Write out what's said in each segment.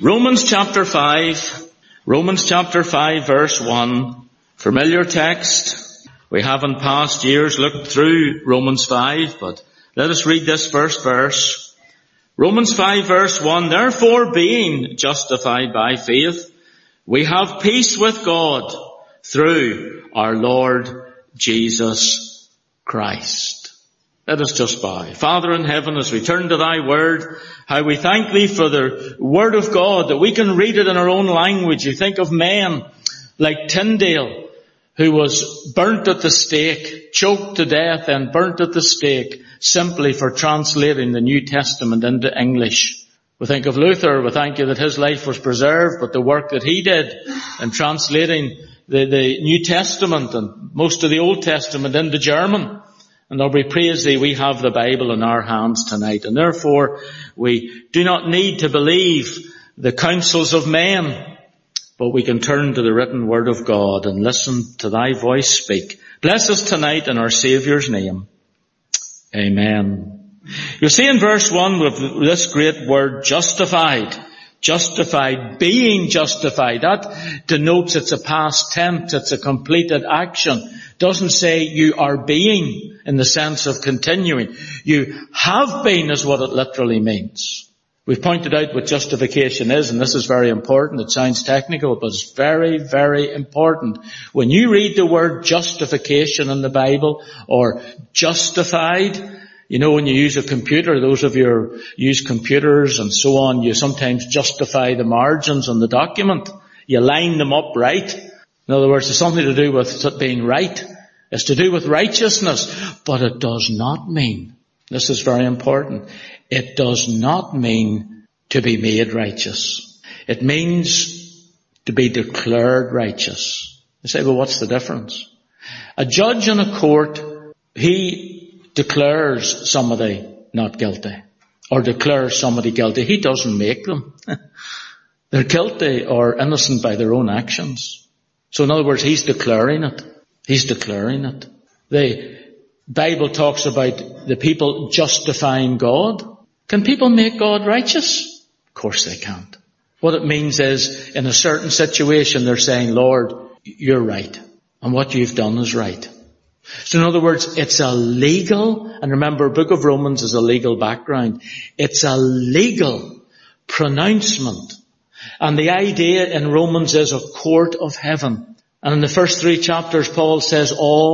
Romans chapter 5 verse 1, familiar text. We have in past years looked through Romans 5, but let us read this first verse. Romans 5 verse 1, therefore being justified by faith, we have peace with God through our Lord Jesus Christ. Let us just bow. Father in heaven, as we turn to thy word, how we thank thee for the word of God, that we can read it in our own language. You think of men like Tyndale, who was burnt at the stake, choked to death and burnt at the stake, simply for translating the New Testament into English. We think of Luther. We thank you that his life was preserved, but the work that he did in translating the New Testament and most of the Old Testament into German. And Lord, we praise thee, we have the Bible in our hands tonight. And therefore, we do not need to believe the counsels of men, but we can turn to the written word of God and listen to thy voice speak. Bless us tonight in our Saviour's name. Amen. You see in verse 1 with this great word, justified. Justified, being justified. That denotes it's a past tense, it's a completed action. Doesn't say you are being in the sense of continuing. You have been is what it literally means. We've pointed out what justification is, and this is very important. It sounds technical, but it's very, very important. When you read the word justification in the Bible, or justified, you know, when you use a computer, those of you who use computers and so on, you sometimes justify the margins on the document. You line them up right. In other words, it's something to do with being right. It's to do with righteousness. But it does not mean, this is very important, it does not mean to be made righteous. It means to be declared righteous. You say, well, what's the difference? A judge in a court, he declares somebody not guilty or declares somebody guilty. He doesn't make them. They're guilty or innocent by their own actions. So in other words, he's declaring it. He's declaring it. The Bible talks about the people justifying God. Can people make God righteous? Of course they can't. What it means is, in a certain situation, they're saying, Lord, you're right. And what you've done is right. So in other words, it's a legal, and remember, Book of Romans is a legal background. It's a legal pronouncement. And the idea in Romans is a court of heaven. And in the first 3 chapters, Paul says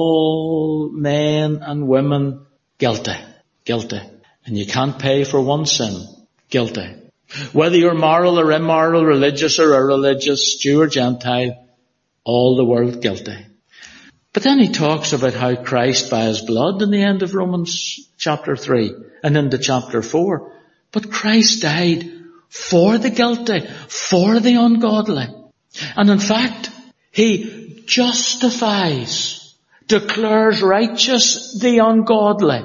all men and women guilty. Guilty. And you can't pay for one sin. Guilty. Whether you're moral or immoral, religious or irreligious, Jew or Gentile, all the world guilty. But then he talks about how Christ by his blood in the end of Romans chapter 3 and into chapter 4. But Christ died for the guilty, for the ungodly. And in fact, he justifies, declares righteous the ungodly.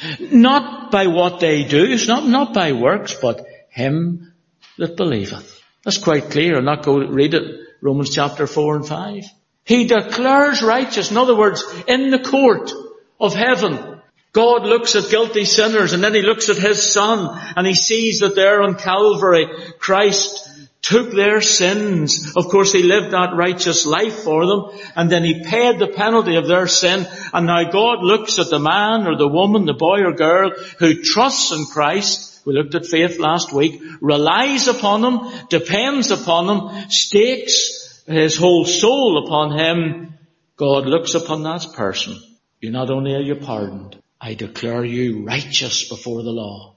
Not by what they do, it's not by works, but him that believeth. That's quite clear. I'll not go read it, Romans chapter 4 and 5. He declares righteous. In other words, in the court of heaven, God looks at guilty sinners and then he looks at his Son and he sees that there on Calvary, Christ took their sins. Of course, he lived that righteous life for them and then he paid the penalty of their sin. And now God looks at the man or the woman, the boy or girl who trusts in Christ. We looked at faith last week. Relies upon him, depends upon him, stakes his whole soul upon him. God looks upon that person. You not only are you pardoned, I declare you righteous before the law.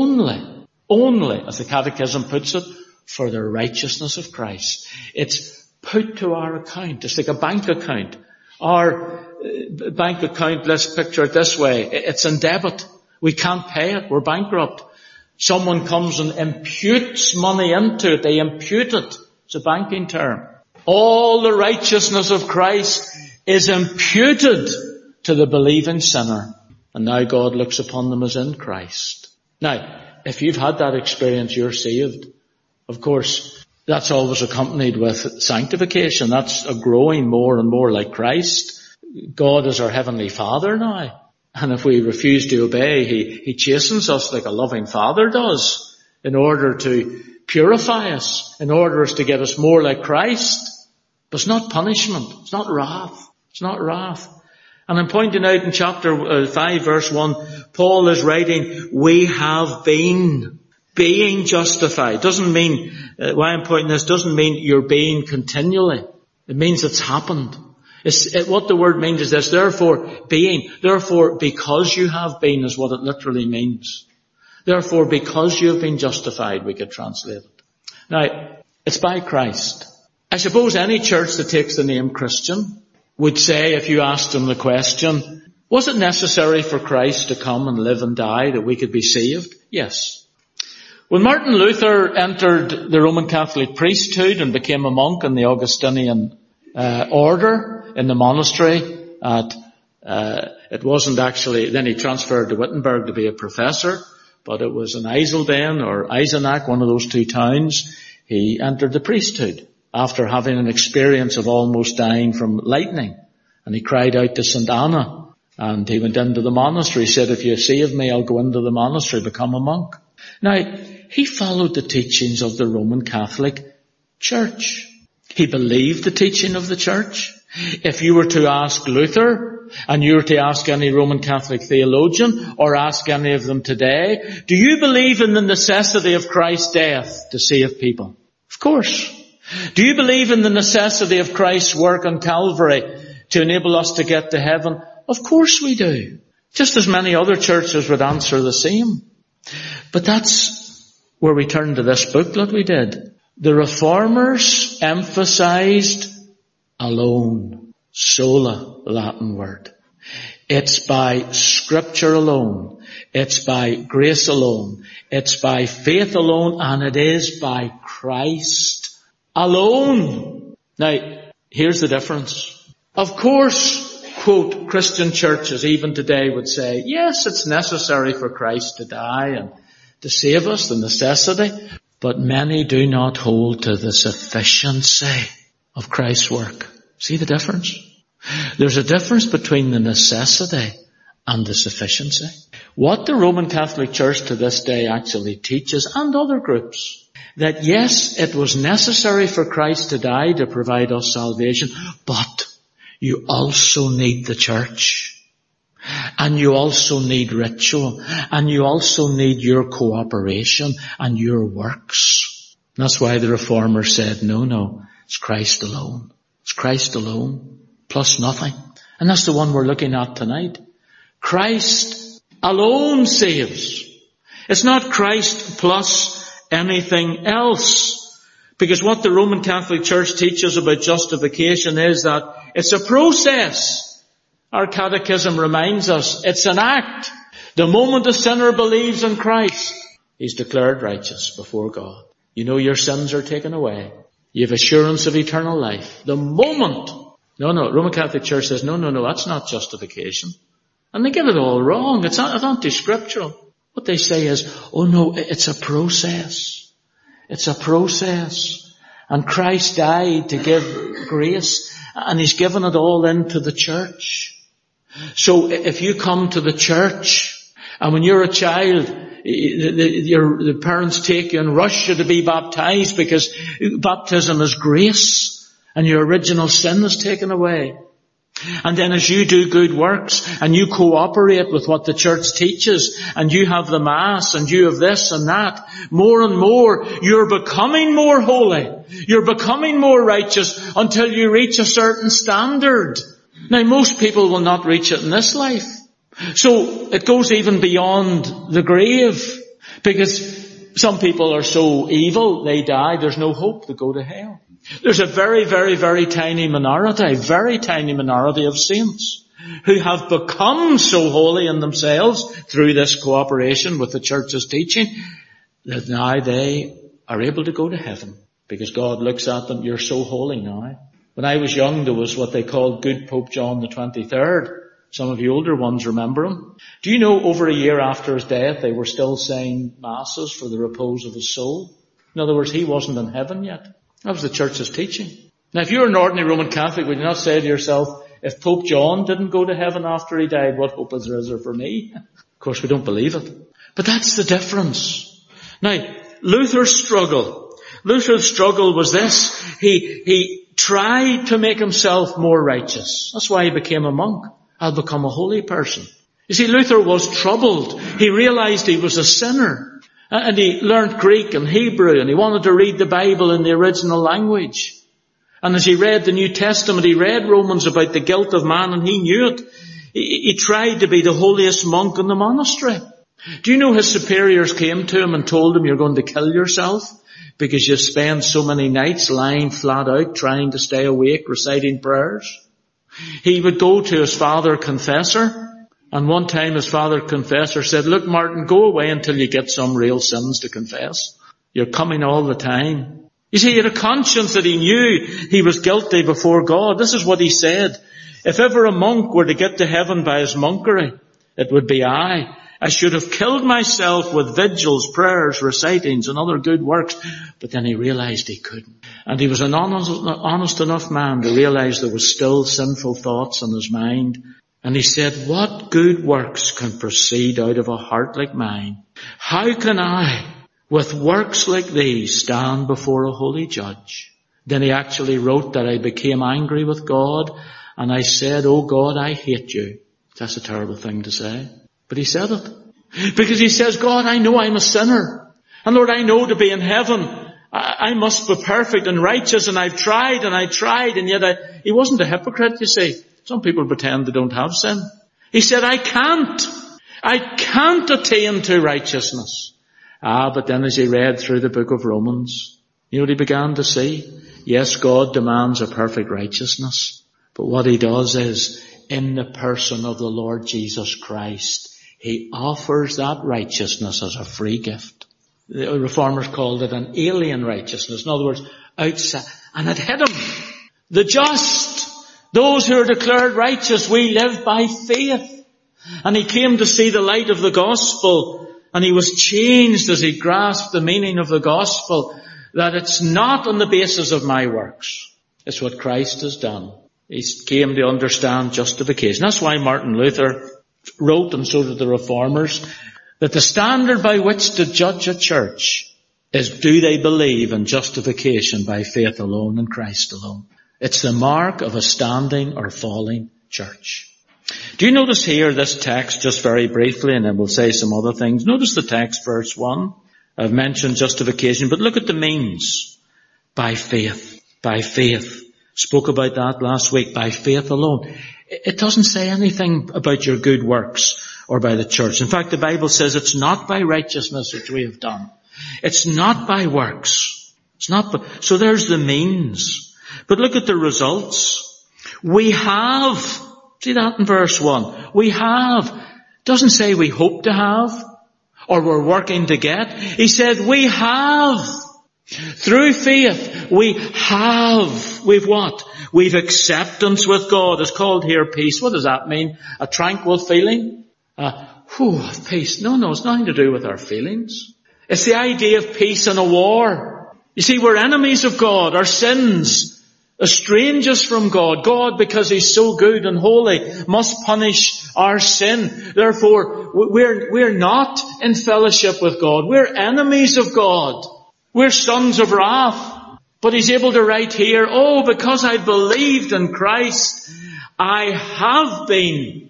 Only, as the Catechism puts it, for the righteousness of Christ. It's put to our account. It's like a bank account. Our bank account, let's picture it this way. It's in debit. We can't pay it. We're bankrupt. Someone comes and imputes money into it. They impute it. It's a banking term. All the righteousness of Christ is imputed to the believing sinner. And now God looks upon them as in Christ. Now, if you've had that experience, you're saved. Of course, that's always accompanied with sanctification. That's a growing more and more like Christ. God is our Heavenly Father now. And if we refuse to obey, He chastens us like a loving father does in order to purify us in order to get us more like Christ. But it's not punishment. It's not wrath. It's not wrath. And I'm pointing out in chapter 5 verse 1, Paul is writing, we have been being justified. Doesn't mean, why I'm pointing this, doesn't mean you're being continually. It means it's happened. What the word means is this, therefore because you have been is what it literally means. Therefore because you have been justified, we could translate it. Now, it's by Christ. I suppose any church that takes the name Christian would say, if you asked them the question, was it necessary for Christ to come and live and die that we could be saved? Yes. When Martin Luther entered the Roman Catholic priesthood and became a monk in the Augustinian order in the monastery it wasn't actually, then he transferred to Wittenberg to be a professor, but it was in Eisleben or Eisenach, one of those two towns. He entered the priesthood after having an experience of almost dying from lightning. And he cried out to St. Anna. And he went into the monastery. He said, if you save me, I'll go into the monastery, become a monk. Now, he followed the teachings of the Roman Catholic Church. He believed the teaching of the Church. If you were to ask Luther, and you were to ask any Roman Catholic theologian, or ask any of them today, do you believe in the necessity of Christ's death to save people? Of course. Do you believe in the necessity of Christ's work on Calvary to enable us to get to heaven? Of course we do. Just as many other churches would answer the same. But that's where we turn to this booklet we did. The Reformers emphasized alone. Sola, Latin word. It's by Scripture alone. It's by grace alone. It's by faith alone, and it is by Christ alone. Now, here's the difference. Of course, quote, Christian churches even today would say, yes, it's necessary for Christ to die and to save us, the necessity. But many do not hold to the sufficiency of Christ's work. See the difference? There's a difference between the necessity and the sufficiency. What the Roman Catholic Church to this day actually teaches, and other groups, that yes, it was necessary for Christ to die to provide us salvation, but you also need the church. And you also need ritual. And you also need your cooperation and your works. That's why the Reformers said, no, it's Christ alone. It's Christ alone, plus nothing. And that's the one we're looking at tonight. Christ alone saves. It's not Christ plus anything else. Because what the Roman Catholic Church teaches about justification is that it's a process. Our catechism reminds us it's an act. The moment a sinner believes in Christ, he's declared righteous before God. You know your sins are taken away. You have assurance of eternal life. The moment. No, Roman Catholic Church says, no, that's not justification. And they get it all wrong. It's anti-scriptural. What they say is, oh no, it's a process. It's a process. And Christ died to give grace, and he's given it all into the church. So if you come to the church, and when you're a child, the parents take you and rush you to be baptized because baptism is grace, and your original sin is taken away. And then as you do good works, and you cooperate with what the church teaches, and you have the Mass, and you have this and that, more and more, you're becoming more holy. You're becoming more righteous until you reach a certain standard. Now, most people will not reach it in this life. So it goes even beyond the grave, because some people are so evil, they die, there's no hope, they go to hell. There's a very, very, very tiny minority of saints who have become so holy in themselves through this cooperation with the church's teaching that now they are able to go to heaven because God looks at them, you're so holy now. When I was young, there was what they called Good Pope John the 23rd. Some of you older ones remember him. Do you know over a year after his death, they were still saying masses for the repose of his soul? In other words, he wasn't in heaven yet. That was the church's teaching. Now, if you're an ordinary Roman Catholic, would you not say to yourself, if Pope John didn't go to heaven after he died, what hope is there for me? Of course, we don't believe it. But that's the difference. Now, Luther's struggle was this. He tried to make himself more righteous. That's why he became a monk. I'll become a holy person. You see, Luther was troubled. He realized he was a sinner. And he learned Greek and Hebrew, and he wanted to read the Bible in the original language. And as he read the New Testament, he read Romans about the guilt of man, and he knew it. He tried to be the holiest monk in the monastery. Do you know his superiors came to him and told him, you're going to kill yourself because you spend so many nights lying flat out trying to stay awake reciting prayers? He would go to his father confessor, and one time his father confessor said, look, Martin, go away until you get some real sins to confess. You're coming all the time. You see, he had a conscience that he knew he was guilty before God. This is what he said. If ever a monk were to get to heaven by his monkery, it would be I. I should have killed myself with vigils, prayers, recitings, and other good works. But then he realized he couldn't. And he was an honest enough man to realize there was still sinful thoughts in his mind. And he said, what good works can proceed out of a heart like mine? How can I, with works like these, stand before a holy judge? Then he actually wrote that I became angry with God, and I said, oh God, I hate you. That's a terrible thing to say. But he said it. Because he says, God, I know I'm a sinner. And Lord, I know to be in heaven, I must be perfect and righteous, and I've tried, and yet he wasn't a hypocrite, you see. Some people pretend they don't have sin. He said, I can't attain to righteousness. But then as he read through the book of Romans, you know what he began to see? Yes, God demands a perfect righteousness. But what he does is, in the person of the Lord Jesus Christ, he offers that righteousness as a free gift. The Reformers called it an alien righteousness. In other words, outside. And it hit him. The just, those who are declared righteous, we live by faith. And he came to see the light of the gospel. And he was changed as he grasped the meaning of the gospel. That it's not on the basis of my works. It's what Christ has done. He came to understand justification. That's why Martin Luther wrote, and so did the Reformers, that the standard by which to judge a church is, do they believe in justification by faith alone in Christ alone? It's the mark of a standing or falling church. Do you notice here this text, just very briefly, and then we'll say some other things. Notice the text, verse 1. I've mentioned justification, but look at the means. By faith. By faith. Spoke about that last week. By faith alone. It doesn't say anything about your good works or by the church. In fact, the Bible says it's not by righteousness which we have done. It's not by works. It's not by, so there's the means. But look at the results. We have, see that in verse 1. We have. Doesn't say we hope to have or we're working to get. He said we have. Through faith, we have. We've what? We've acceptance with God. It's called here peace. What does that mean? A tranquil feeling? Peace. No, it's nothing to do with our feelings. It's the idea of peace in a war. You see, we're enemies of God. Our sins estrange us from God. God, because He's so good and holy, must punish our sin. Therefore, we're not in fellowship with God. We're enemies of God. We're sons of wrath. But He's able to write here, because I believed in Christ, I have been.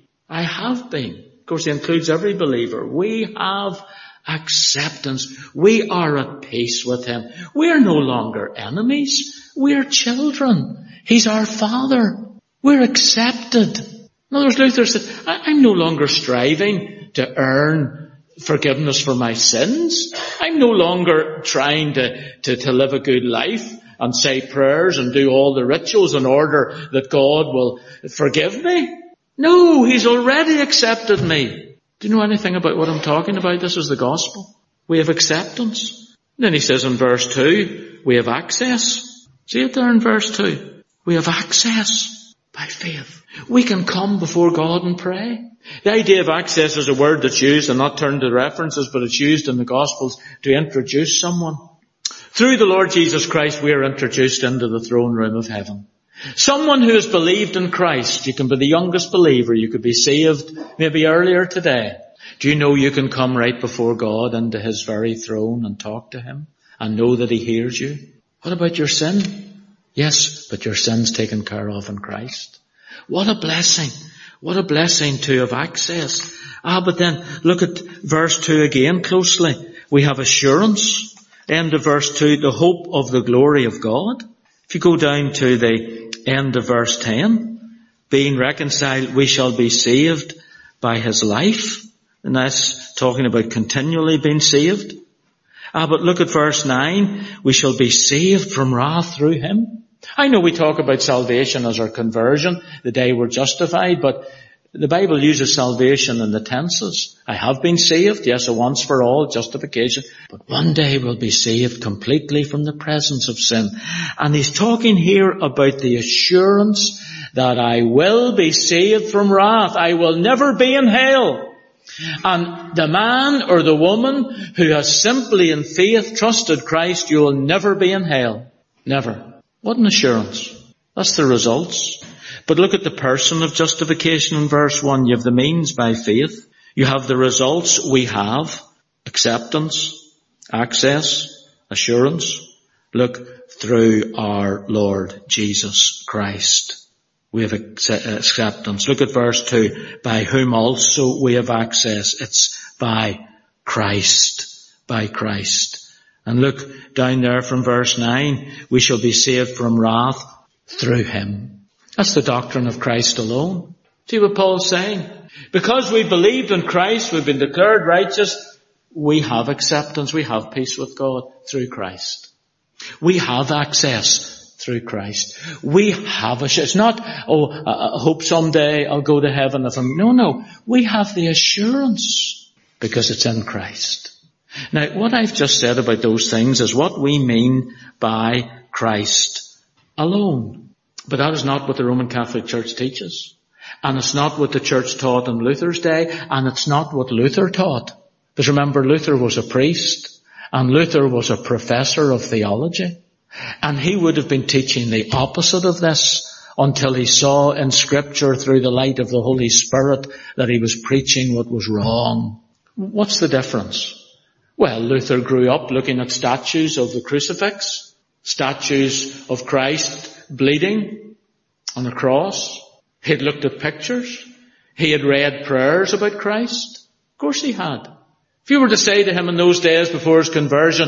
Of course, He includes every believer. We have acceptance. We are at peace with Him. We're no longer enemies. We're children. He's our Father. We're accepted. In other words, Luther said, I'm no longer striving to earn forgiveness for my sins. I'm no longer trying to live a good life and say prayers and do all the rituals in order that God will forgive me. No, He's already accepted me. Do you know anything about what I'm talking about? This is the gospel. We have acceptance. And then he says in verse 2, we have access. See it there in verse 2. We have access by faith. We can come before God and pray. The idea of access is a word that's used, and not turned to references, but it's used in the Gospels to introduce someone. Through the Lord Jesus Christ, we are introduced into the throne room of heaven. Someone who has believed in Christ, you can be the youngest believer, you could be saved maybe earlier today. Do you know you can come right before God into his very throne and talk to him and know that he hears you? What about your sin? Yes, but your sin's taken care of in Christ. What a blessing. What a blessing to have access. But then look at verse 2 again closely. We have assurance. End of verse 2, the hope of the glory of God. If you go down to the end of verse 10, being reconciled, we shall be saved by his life. And that's talking about continually being saved. But look at verse 9, we shall be saved from wrath through him. I know we talk about salvation as our conversion, the day we're justified, but the Bible uses salvation in the tenses. I have been saved, yes, a once for all, justification. But one day we'll be saved completely from the presence of sin. And he's talking here about the assurance that I will be saved from wrath. I will never be in hell. And the man or the woman who has simply in faith trusted Christ, you will never be in hell. Never. What an assurance. That's the results. But look at the person of justification in verse 1. You have the means by faith. You have the results we have. Acceptance, access, assurance. Look, through our Lord Jesus Christ. We have acceptance. Look at verse 2. By whom also we have access. It's by Christ. By Christ. And look down there from verse 9. We shall be saved from wrath through him. That's the doctrine of Christ alone. See what Paul's saying? Because we believed in Christ, we've been declared righteous, we have acceptance, we have peace with God through Christ. We have access through Christ. We have it's not, I hope someday I'll go to heaven if I'm, no. We have the assurance because it's in Christ. Now, what I've just said about those things is what we mean by Christ alone. But that is not what the Roman Catholic Church teaches. And it's not what the church taught in Luther's day. And it's not what Luther taught. Because remember, Luther was a priest. And Luther was a professor of theology. And he would have been teaching the opposite of this until he saw in Scripture through the light of the Holy Spirit that he was preaching what was wrong. What's the difference? Well, Luther grew up looking at statues of the crucifix, statues of Christ bleeding on the cross. He had looked at pictures. He had read prayers about Christ. Of course he had. If you were to say to him in those days before his conversion,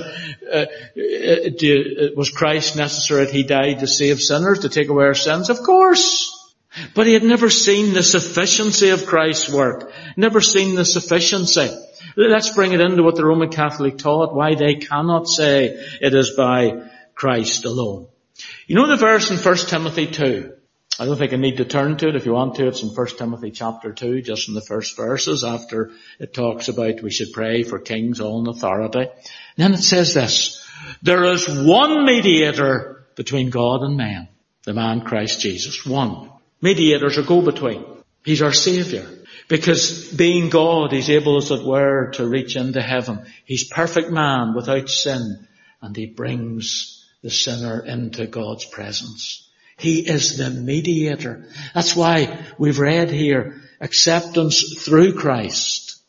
was Christ necessary that he died to save sinners, to take away our sins? Of course. But he had never seen the sufficiency of Christ's work. Never seen the sufficiency. Let's bring it into what the Roman Catholic taught, why they cannot say it is by Christ alone. You know the verse in 1 Timothy 2? I don't think I need to turn to it. If you want to, it's in 1 Timothy chapter 2, just in the first verses after it talks about we should pray for kings all in authority. And then it says this, there is one mediator between God and man, the man Christ Jesus. One. Mediators are go-between. He's our Saviour. Because being God, he's able, as it were, to reach into heaven. He's perfect man without sin. And he brings the sinner into God's presence. He is the mediator. That's why we've read here, acceptance through Christ.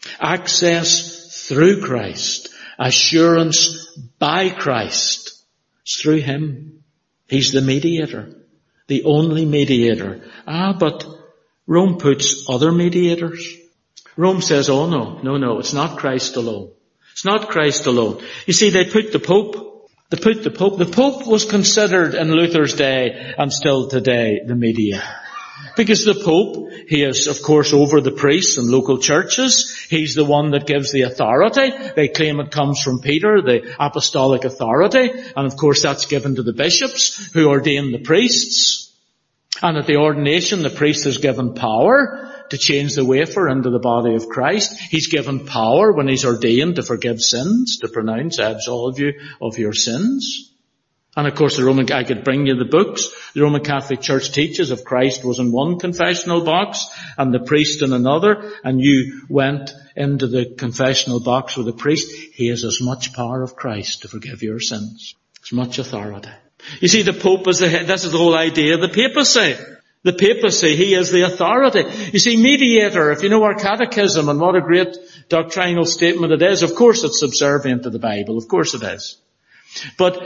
Access through Christ. Assurance by Christ. It's through him. He's the mediator. The only mediator. But Rome puts other mediators. Rome says, oh no, it's not Christ alone. It's not Christ alone. You see, they put the Pope. The Pope was considered in Luther's day and still today the mediator. Because the Pope, he is of course over the priests and local churches. He's the one that gives the authority. They claim it comes from Peter, the apostolic authority. And of course that's given to the bishops who ordain the priests. And at the ordination, the priest is given power to change the wafer into the body of Christ. He's given power when he's ordained to forgive sins, to pronounce, I absolve you of your sins. And of course I could bring you the books. The Roman Catholic Church teaches if Christ was in one confessional box and the priest in another, and you went into the confessional box with the priest, he has as much power of Christ to forgive your sins. As much authority. You see, the Pope is the head. This is the whole idea of the papacy. The papacy, he is the authority. You see, mediator, if you know our catechism and what a great doctrinal statement it is, of course it's subservient to the Bible. Of course it is. But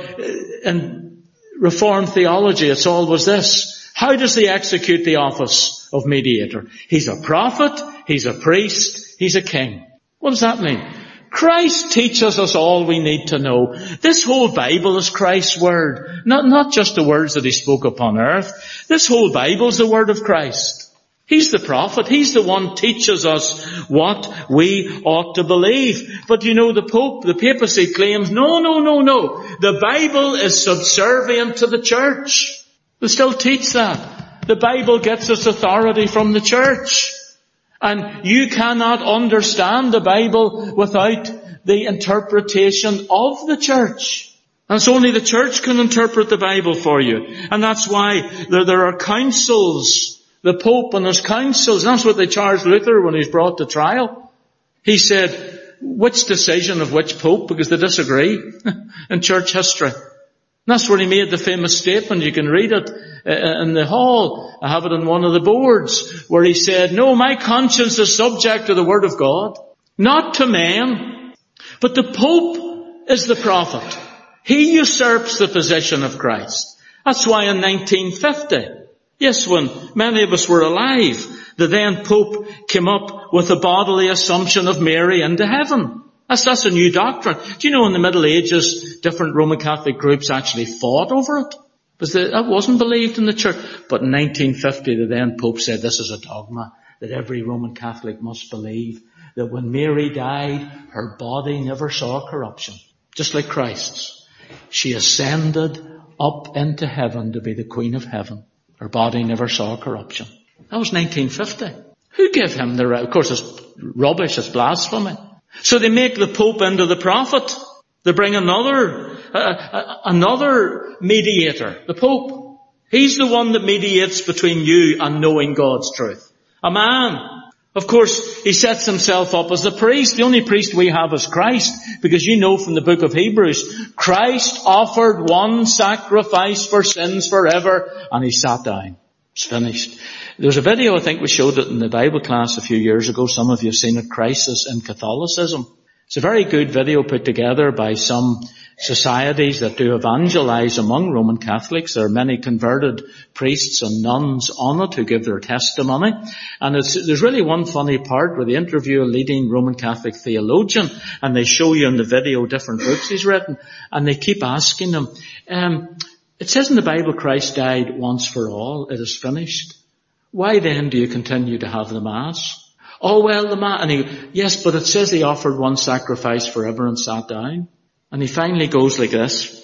in Reformed theology, it's always this. How does he execute the office of mediator? He's a prophet, he's a priest, he's a king. What does that mean? Christ teaches us all we need to know. This whole Bible is Christ's word. Not just the words that he spoke upon earth. This whole Bible is the word of Christ. He's the prophet. He's the one teaches us what we ought to believe. But you know, the Pope, the papacy claims, no. The Bible is subservient to the church. They still teach that. The Bible gets its authority from the church. And you cannot understand the Bible without the interpretation of the church. And it's only the church can interpret the Bible for you. And that's why there are councils. The Pope and his councils. And that's what they charged Luther when he was brought to trial. He said, which decision of which Pope? Because they disagree in church history. And that's where he made the famous statement. You can read it in the hall. I have it on one of the boards where he said, no, my conscience is subject to the word of God, not to men. But the Pope is the prophet. He usurps the position of Christ. That's why in 1950, yes, when many of us were alive, the then Pope came up with a bodily assumption of Mary into heaven. That's a new doctrine. Do you know in the Middle Ages, different Roman Catholic groups actually fought over it? Because that wasn't believed in the church. But in 1950, the then Pope said this is a dogma that every Roman Catholic must believe, that when Mary died, her body never saw corruption. Just like Christ's. She ascended up into heaven to be the Queen of Heaven. Her body never saw corruption. That was 1950. Who gave him the right? Of course, it's rubbish, it's blasphemy. So they make the Pope into the prophet. They bring another mediator, the Pope. He's the one that mediates between you and knowing God's truth. A man. Of course, he sets himself up as the priest. The only priest we have is Christ, because you know from the book of Hebrews, Christ offered one sacrifice for sins forever, and he sat down. It's finished. There was a video, I think we showed it in the Bible class a few years ago. Some of you have seen it, Crisis in Catholicism. It's a very good video put together by some societies that do evangelize among Roman Catholics. There are many converted priests and nuns on it who give their testimony. And there's really one funny part where they interview a leading Roman Catholic theologian, and they show you in the video different books he's written, and they keep asking him, it says in the Bible Christ died once for all, it is finished. Why then do you continue to have the Mass? Oh, well, the Mass, and yes, but it says he offered one sacrifice forever and sat down. And he finally goes like this.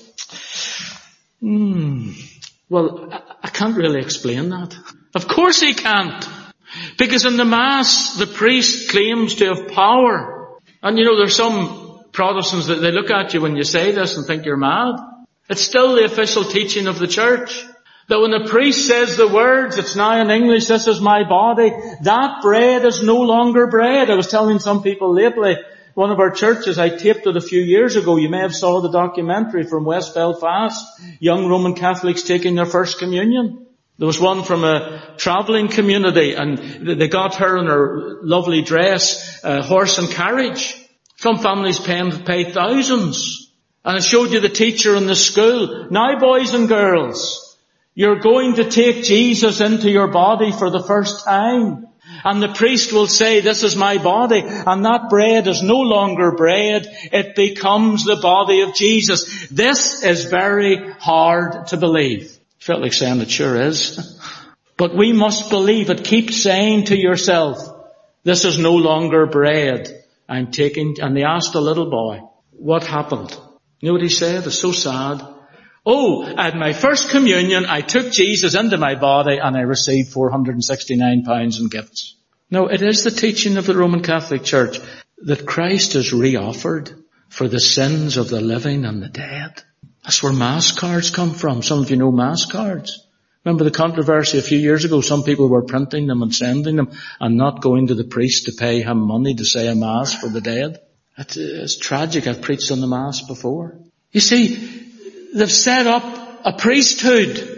Well, I can't really explain that. Of course he can't. Because in the Mass, the priest claims to have power. And you know, there's some Protestants that they look at you when you say this and think you're mad. It's still the official teaching of the church. That when a priest says the words, it's now in English, this is my body, that bread is no longer bread. I was telling some people lately, one of our churches, I taped it a few years ago. You may have saw the documentary from West Belfast. Young Roman Catholics taking their first communion. There was one from a travelling community, and they got her in her lovely dress, horse and carriage. Some families pay thousands. And it showed you the teacher in the school. Now, boys and girls, you're going to take Jesus into your body for the first time. And the priest will say, this is my body. And that bread is no longer bread. It becomes the body of Jesus. This is very hard to believe. Felt like saying it sure is. But we must believe it. Keep saying to yourself, this is no longer bread. I'm taking, and they asked a little boy, what happened? You know what he said? It's so sad. Oh, at my first communion, I took Jesus into my body and I received £469 in gifts. No, it is the teaching of the Roman Catholic Church that Christ is re-offered for the sins of the living and the dead. That's where Mass cards come from. Some of you know Mass cards. Remember the controversy a few years ago? Some people were printing them and sending them and not going to the priest to pay him money to say a Mass for the dead. It's tragic. I've preached on the Mass before. You see, they've set up a priesthood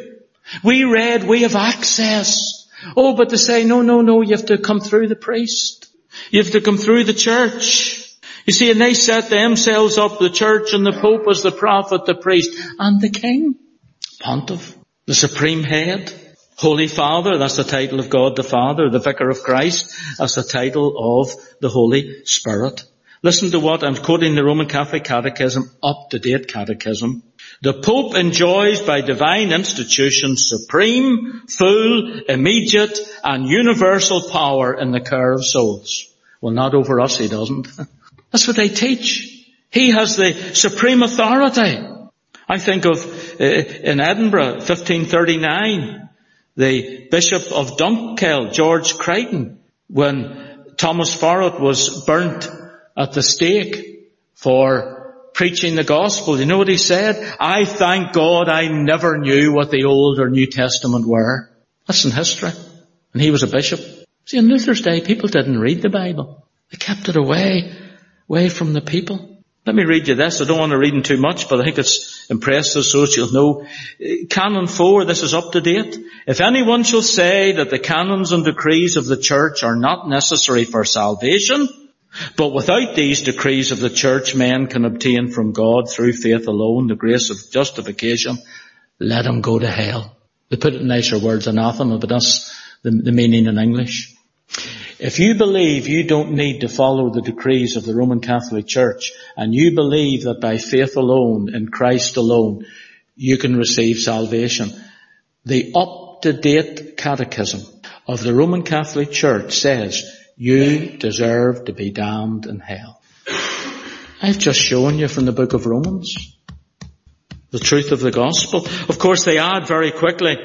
We read, we have access. Oh, but they say, no, you have to come through the priest. You have to come through the church. You see, and they set themselves up, the church and the Pope as the prophet, the priest, and the king, pontiff, the supreme head, Holy Father, that's the title of God the Father, the Vicar of Christ, that's the title of the Holy Spirit. Listen to what I'm quoting the Roman Catholic Catechism, up-to-date catechism. The Pope enjoys by divine institution supreme, full, immediate and universal power in the care of souls. Well, not over us, he doesn't. That's what they teach. He has the supreme authority. I think of in Edinburgh, 1539, the Bishop of Dunkeld, George Crichton, when Thomas Farragut was burnt at the stake for preaching the gospel. You know what he said? I thank God I never knew what the Old or New Testament were. That's in history. And he was a bishop. See, in Luther's day, people didn't read the Bible. They kept it away from the people. Let me read you this. I don't want to read in too much, but I think it's impressive so that you'll know. Canon 4, this is up to date. If anyone shall say that the canons and decrees of the church are not necessary for salvation, but without these decrees of the church men can obtain from God through faith alone the grace of justification, let him go to hell. They put it in nicer words, anathema, but that's the meaning in English. If you believe you don't need to follow the decrees of the Roman Catholic Church, and you believe that by faith alone, in Christ alone, you can receive salvation, the up-to-date catechism of the Roman Catholic Church says you deserve to be damned in hell. I've just shown you from the book of Romans the truth of the gospel. Of course, they add very quickly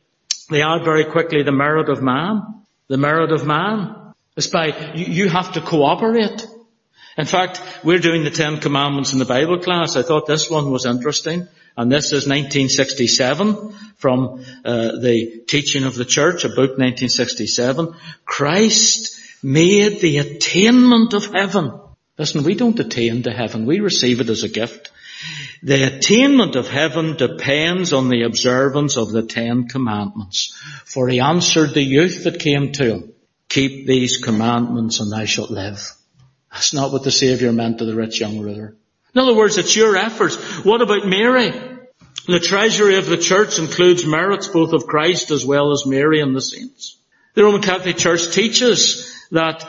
the merit of man. The merit of man. It's by, you have to cooperate. In fact, we're doing the 10 Commandments in the Bible class. I thought this one was interesting. And this is 1967 from the Teaching of the Church, a book 1967. Christ made the attainment of heaven. Listen, we don't attain to heaven. We receive it as a gift. The attainment of heaven depends on the observance of the 10 Commandments. For he answered the youth that came to him, keep these commandments and thou shalt live. That's not what the Saviour meant to the rich young ruler. In other words, it's your efforts. What about Mary? The treasury of the church includes merits both of Christ as well as Mary and the saints. The Roman Catholic Church teaches that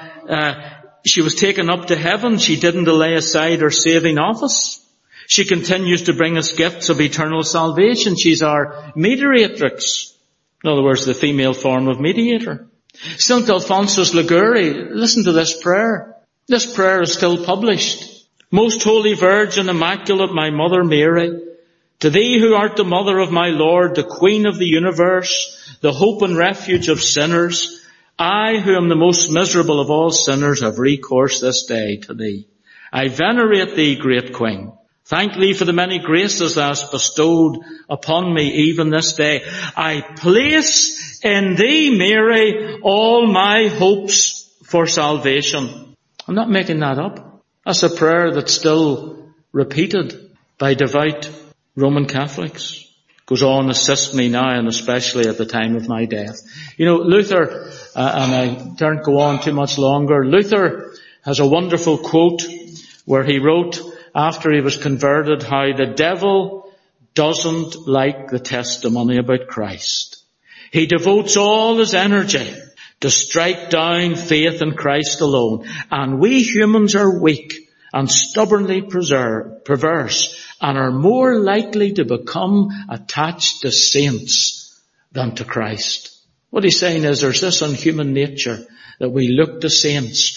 she was taken up to heaven. She didn't lay aside her saving office. She continues to bring us gifts of eternal salvation. She's our mediatrix. In other words, the female form of mediator. St. Alphonsus Liguori, listen to this prayer. This prayer is still published. Most Holy Virgin, Immaculate, my Mother Mary, to thee who art the Mother of my Lord, the Queen of the universe, the hope and refuge of sinners, I, who am the most miserable of all sinners, have recourse this day to thee. I venerate thee, great Queen. Thank thee for the many graces thou hast bestowed upon me even this day. I place in thee, Mary, all my hopes for salvation. I'm not making that up. That's a prayer that's still repeated by devout Roman Catholics. Goes on, assist me now and especially at the time of my death. You know, Luther, and I don't go on too much longer, Luther has a wonderful quote where he wrote, after he was converted, how the devil doesn't like the testimony about Christ. He devotes all his energy to strike down faith in Christ alone. And we humans are weak and stubbornly perverse and are more likely to become attached to saints than to Christ. What he's saying is there's this in human nature that we look to saints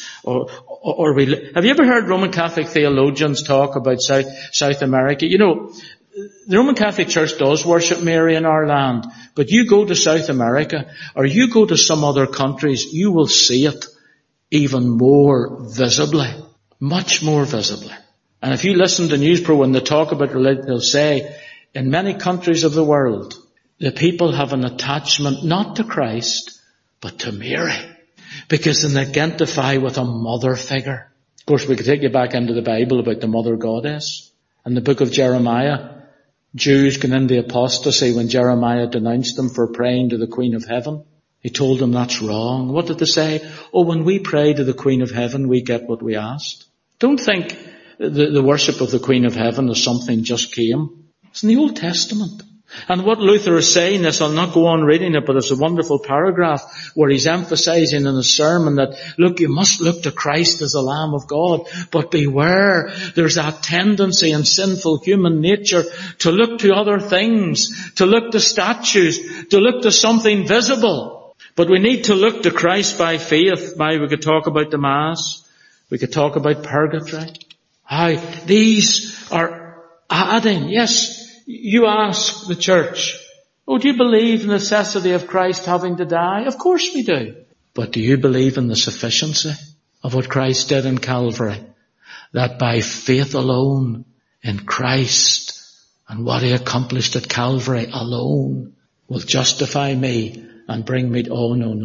have you ever heard Roman Catholic theologians talk about South America? You know, the Roman Catholic Church does worship Mary in our land, but you go to South America or you go to some other countries, you will see it even more visibly, much more visibly. And if you listen to Newspro when they talk about religion, they'll say, in many countries of the world, the people have an attachment not to Christ, but to Mary. Because they identify with a mother figure. Of course, we could take you back into the Bible about the mother goddess. In the book of Jeremiah, Jews going into apostasy when Jeremiah denounced them for praying to the Queen of Heaven. He told them that's wrong. What did they say? Oh, when we pray to the Queen of Heaven, we get what we asked. Don't think the worship of the Queen of Heaven is something just came. It's in the Old Testament. And what Luther is saying is, I'll not go on reading it, but it's a wonderful paragraph where he's emphasizing in his sermon that, look, you must look to Christ as the Lamb of God, but beware, there's that tendency in sinful human nature to look to other things, to look to statues, to look to something visible. But we need to look to Christ by faith. Now we could talk about the Mass, we could talk about purgatory. How these are adding, yes. You ask the church, oh, do you believe in the necessity of Christ having to die? Of course we do. But do you believe in the sufficiency of what Christ did in Calvary? That by faith alone in Christ and what He accomplished at Calvary alone will justify me and bring me... Oh, no.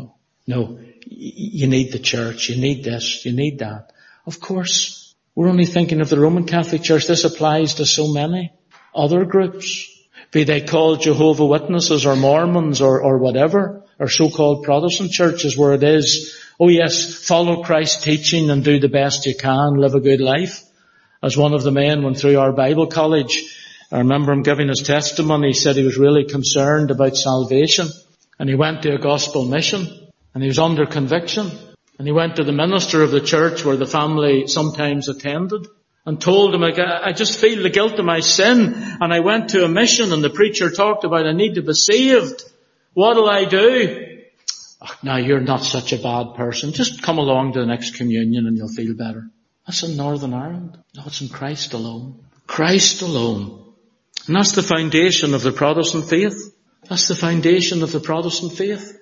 No, you need the church. You need this. You need that. Of course, we're only thinking of the Roman Catholic Church. This applies to so many other groups, be they called Jehovah Witnesses or Mormons or whatever, or so-called Protestant churches where it is, oh yes, follow Christ's teaching and do the best you can, live a good life. As one of the men went through our Bible college, I remember him giving his testimony. He said he was really concerned about salvation, and he went to a gospel mission, and he was under conviction, and he went to the minister of the church where the family sometimes attended, and told him, I just feel the guilt of my sin, and I went to a mission, and the preacher talked about I need to be saved. What'll I do? Oh, now you're not such a bad person. Just come along to the next communion and you'll feel better. That's in Northern Ireland. No, it's in Christ alone. Christ alone. And that's the foundation of the Protestant faith. That's the foundation of the Protestant faith.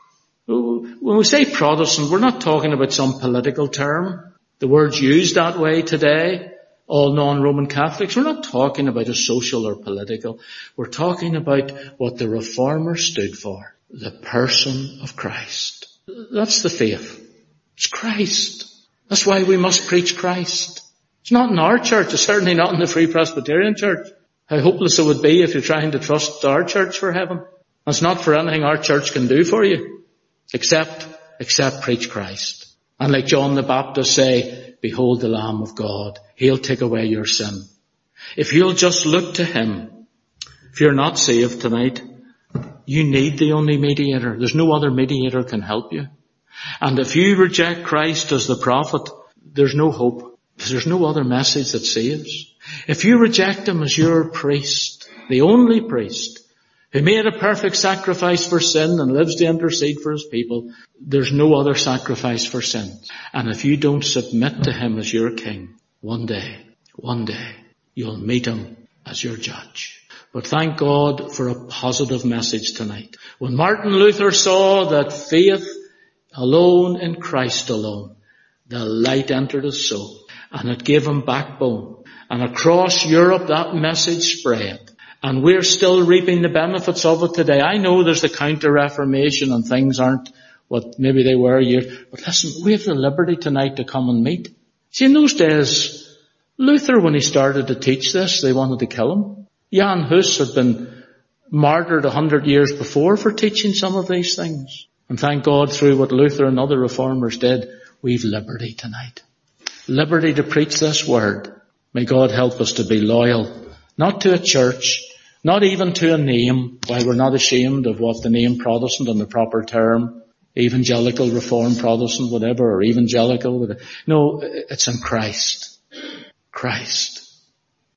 When we say Protestant, we're not talking about some political term. The word's used that way today, all non-Roman Catholics. We're not talking about a social or political. We're talking about what the Reformers stood for. The person of Christ. That's the faith. It's Christ. That's why we must preach Christ. It's not in our church. It's certainly not in the Free Presbyterian Church. How hopeless it would be if you're trying to trust our church for heaven. It's not for anything our church can do for you. Except preach Christ. And like John the Baptist say, behold the Lamb of God. He'll take away your sin. If you'll just look to Him. If you're not saved tonight, you need the only mediator. There's no other mediator can help you. And if you reject Christ as the prophet, there's no hope. There's no other message that saves. If you reject Him as your priest, the only priest, who made a perfect sacrifice for sin and lives to intercede for His people, there's no other sacrifice for sin. And if you don't submit to Him as your king, one day, you'll meet Him as your judge. But thank God for a positive message tonight. When Martin Luther saw that faith alone in Christ alone, the light entered his soul, and it gave him backbone. And across Europe that message spread. And we're still reaping the benefits of it today. I know there's the Counter-Reformation and things aren't what maybe they were years. But listen, we have the liberty tonight to come and meet. See, in those days, Luther, when he started to teach this, they wanted to kill him. Jan Hus had been martyred 100 years before for teaching some of these things. And thank God through what Luther and other reformers did, we've liberty tonight. Liberty to preach this word. May God help us to be loyal. Not to a church, not even to a name, while we're not ashamed of what the name Protestant and the proper term, evangelical, Reformed, Protestant, whatever, or evangelical. No, it's in Christ. Christ.